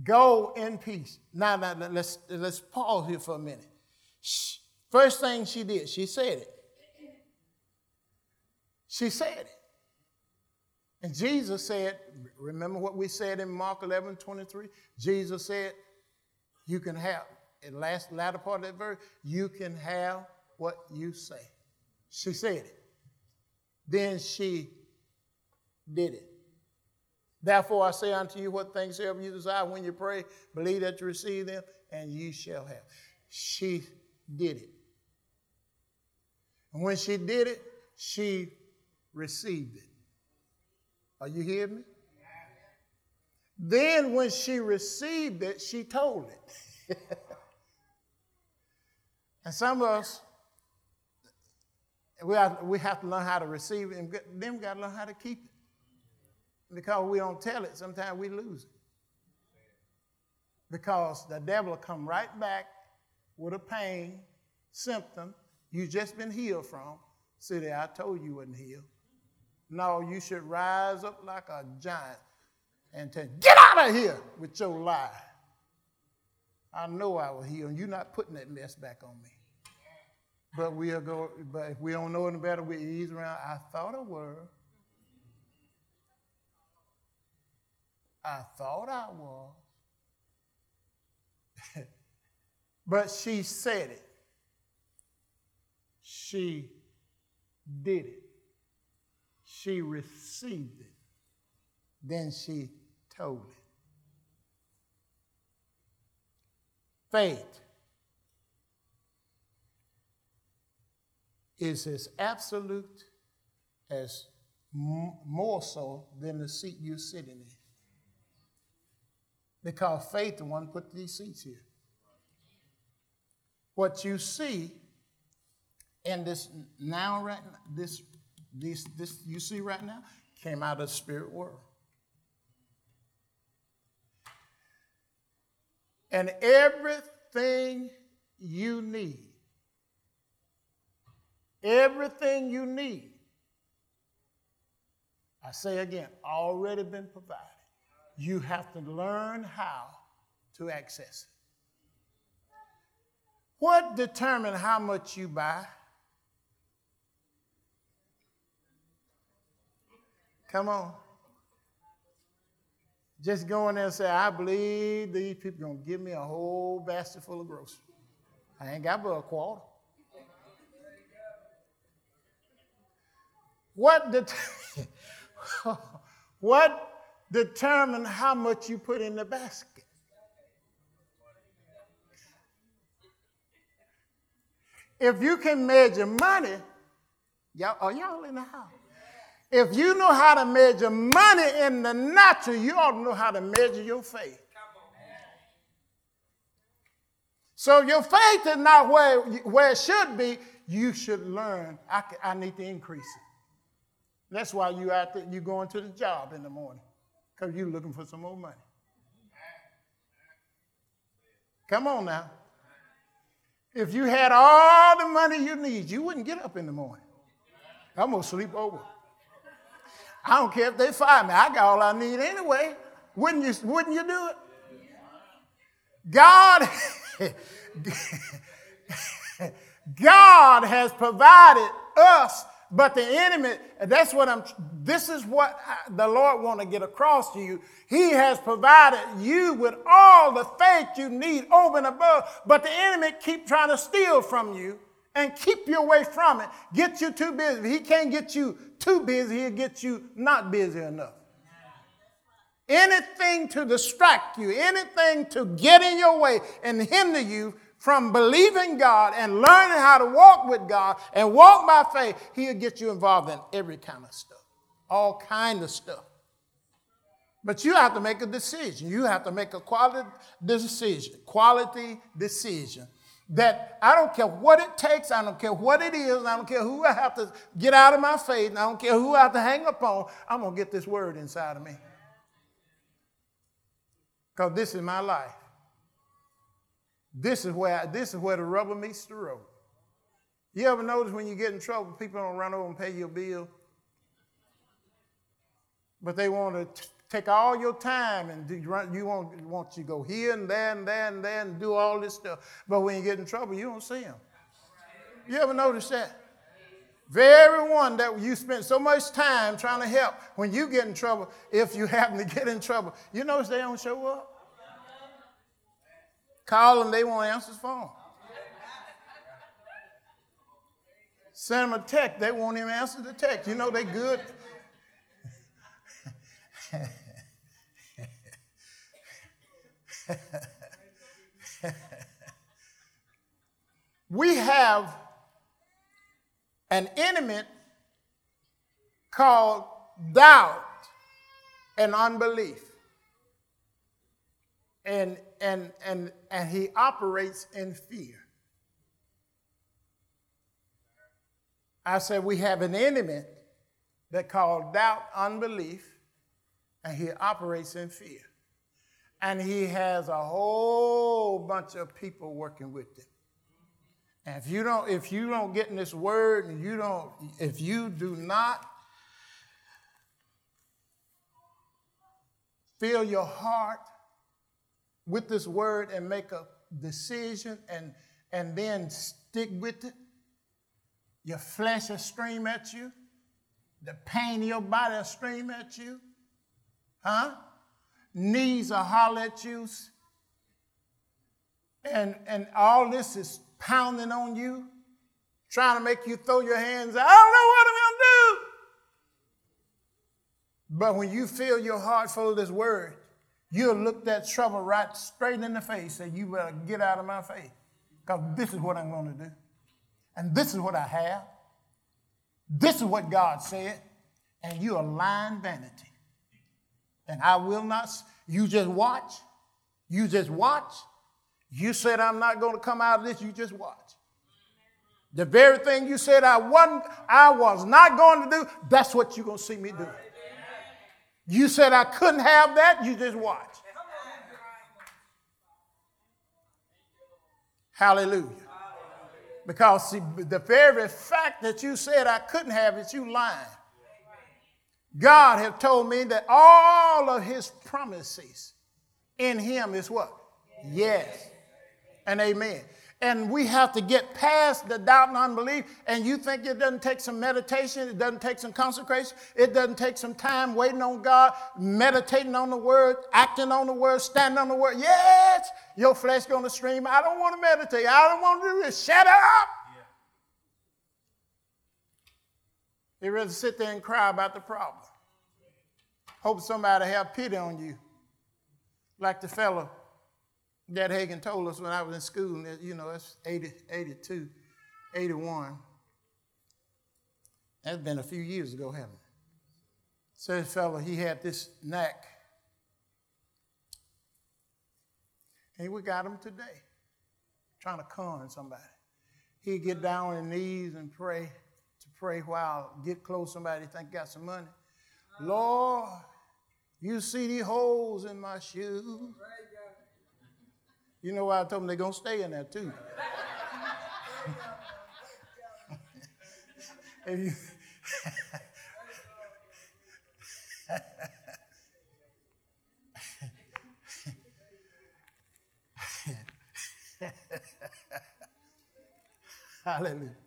Go in peace. Now let's pause here for a minute. First thing she did, she said it. She said it. And Jesus said, remember what we said in Mark 11:23? Jesus said, you can have, in the latter part of that verse, you can have what you say. She said it. Then she did it. Therefore I say unto you, what things soever you desire when you pray, believe that you receive them, and you shall have. She did it. And when she did it, she received it. Are you hearing me? Then when she received it, she told it. And some of us, we have to learn how to receive it, and then we got to learn how to keep it. Because we don't tell it, sometimes we lose it. Because the devil will come right back with a pain, symptom you just been healed from. See there, I told you wasn't healed. No, you should rise up like a giant and tell, get out of here with your lie. I know I was healed, and you're not putting that mess back on me. But if we don't know any better, we ease around. I thought I were. I thought I was. But she said it. She did it. She received it. Then she told it. Faith is as absolute as more so than the seat you're sitting in. Because faith the one put these seats here. What you see in this now right now, this you see right now came out of the spirit world. And everything you need, I say again, already been provided. You have to learn how to access it. What determines how much you buy? Come on. Just go in there and say, I believe these people are going to give me a whole basket full of groceries. I ain't got but a quarter. What determines how much you put in the basket? If you can measure money, y'all in the house. If you know how to measure money in the natural, you ought to know how to measure your faith. So your faith is not where it should be. You should learn, I need to increase it. That's why you out there, you going to the job in the morning, because you're looking for some more money. Come on now. If you had all the money you need, you wouldn't get up in the morning. I'm going to sleep over. I don't care if they fire me. I got all I need anyway. Wouldn't you do it? God has provided us, but the enemy, this is what the Lord want to get across to you. He has provided you with all the faith you need over and above, but the enemy keep trying to steal from you and keep you away from it, get you too busy. If he can't get you too busy, he'll get you not busy enough. Anything to distract you, anything to get in your way and hinder you from believing God and learning how to walk with God and walk by faith, he'll get you involved in every kind of stuff, all kind of stuff. But you have to make a decision. You have to make a quality decision. That I don't care what it takes, I don't care what it is, I don't care who I have to get out of my faith, and I don't care who I have to hang up on, I'm going to get this word inside of me. Because this is my life. This is where the rubber meets the road. You ever notice when you get in trouble, people don't run over and pay your bill? But they want to take all your time and you want to go here and there and there and there and do all this stuff. But when you get in trouble, you don't see them. You ever notice that? Very one that you spend so much time trying to help, when you get in trouble, if you happen to get in trouble, you notice they don't show up. Call them, they won't answer the phone. Send them a text, they won't even answer the text. You know they good. We have an enemy called doubt and unbelief. And he operates in fear. I said we have an enemy that called doubt, unbelief, and he operates in fear. And he has a whole bunch of people working with him. And if you don't get in this word, and if you do not fill your heart with this word and make a decision and then stick with it, your flesh will scream at you. The pain in your body will scream at you. Knees will holler at you. And all this is pounding on you, trying to make you throw your hands out. I don't know what I'm going to do. But when you feel your heart full of this word, you'll look that trouble right straight in the face and you better get out of my face, because this is what I'm going to do. And this is what I have. This is what God said. And you are lying vanity. And I will not. You just watch. You just watch. You said I'm not going to come out of this. You just watch. The very thing you said I was not going to do, that's what you're going to see me do. You said I couldn't have that. You just watch. Hallelujah. Because see, the very fact that you said I couldn't have it, you lying. God has told me that all of his promises in him is what? Yes. And amen. And we have to get past the doubt and unbelief. And you think it doesn't take some meditation, it doesn't take some consecration, it doesn't take some time waiting on God, meditating on the word, acting on the word, standing on the word. Yes, your flesh going to scream, I don't want to meditate, I don't want to do this, shut up. They rather sit there and cry about the problem. Hope somebody have pity on you. Like the fellow Dad Hagin told us when I was in school, that's 82, 81. That's been a few years ago, haven't it? So this fellow, he had this knack. And we got him today, trying to con somebody. He'd get down on his knees and pray while get close to somebody think got some money. Lord, you see these holes in my shoes. You know why I told them they're going to stay in there too. Hallelujah.